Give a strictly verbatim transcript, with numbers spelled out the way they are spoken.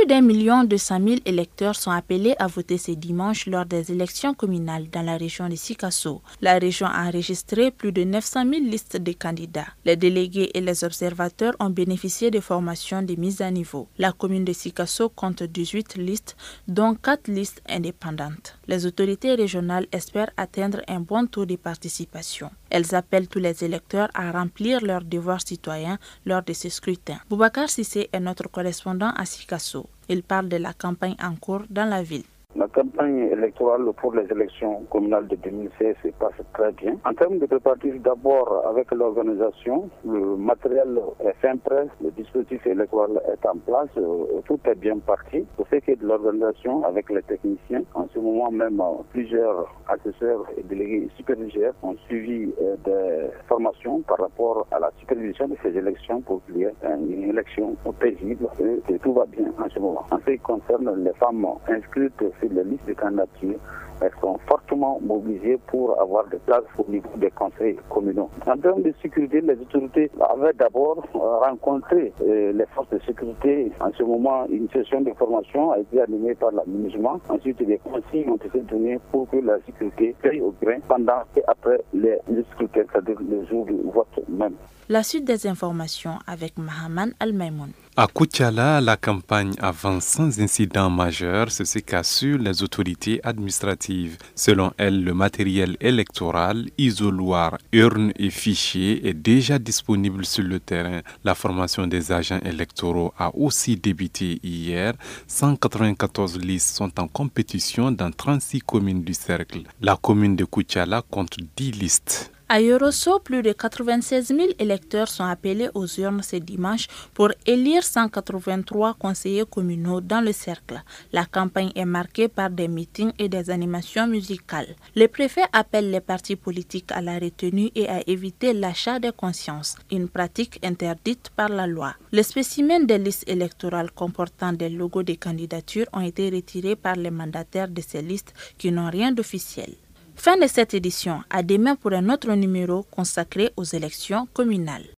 d'un million deux cent mille électeurs sont appelés à voter ce dimanche lors des élections communales dans la région de Sikasso. La région a enregistré plus de neuf cent mille listes de candidats. Les délégués et les observateurs ont bénéficié de formations de mise à niveau. La commune de Sikasso compte dix-huit listes, dont quatre listes indépendantes. Les autorités régionales espèrent atteindre un bon taux de participation. Elles appellent tous les électeurs à remplir leurs devoirs citoyens lors de ce scrutin. Boubacar Sissé est notre correspondant à Sikasso. Il parle de la campagne en cours dans la ville. La campagne électorale pour les élections communales de deux mille seize se passe très bien. En termes de préparatifs, d'abord avec l'organisation, le matériel est fin prêt, le dispositif électoral est en place, tout est bien parti. Pour ce qui est de l'organisation avec les techniciens, en ce moment même plusieurs assesseurs et délégués superviseurs ont suivi des formations par rapport à la supervision de ces élections pour qu'il y ait une élection paisible et tout va bien en ce moment. En ce qui concerne les femmes inscrites sur les listes de candidature, elles sont fortement mobilisées pour avoir des places au niveau des conseils communaux. En termes de sécurité, les autorités avaient d'abord rencontré les forces de sécurité. En ce moment, une session de formation a été animée par l'aménagement. Ensuite, des consignes ont été données pour que la sécurité paye au grain pendant et après les scrutins, c'est-à-dire le jour du vote même. La suite des informations avec Mahaman Al-Maimoun. À Koutiala, la campagne avance sans incident majeur, c'est ce qu'assurent les autorités administratives. Selon elles, le matériel électoral, isoloir, urnes et fichiers est déjà disponible sur le terrain. La formation des agents électoraux a aussi débuté hier. cent quatre-vingt-quatorze listes sont en compétition dans trente-six communes du cercle. La commune de Koutiala compte dix listes. À Yorosso, plus de quatre-vingt-seize mille électeurs sont appelés aux urnes ce dimanche pour élire cent quatre-vingt-trois conseillers communaux dans le cercle. La campagne est marquée par des meetings et des animations musicales. Le préfet appelle les partis politiques à la retenue et à éviter l'achat des consciences, une pratique interdite par la loi. Les spécimens des listes électorales comportant des logos de candidature ont été retirés par les mandataires de ces listes qui n'ont rien d'officiel. Fin de cette édition. À demain pour un autre numéro consacré aux élections communales.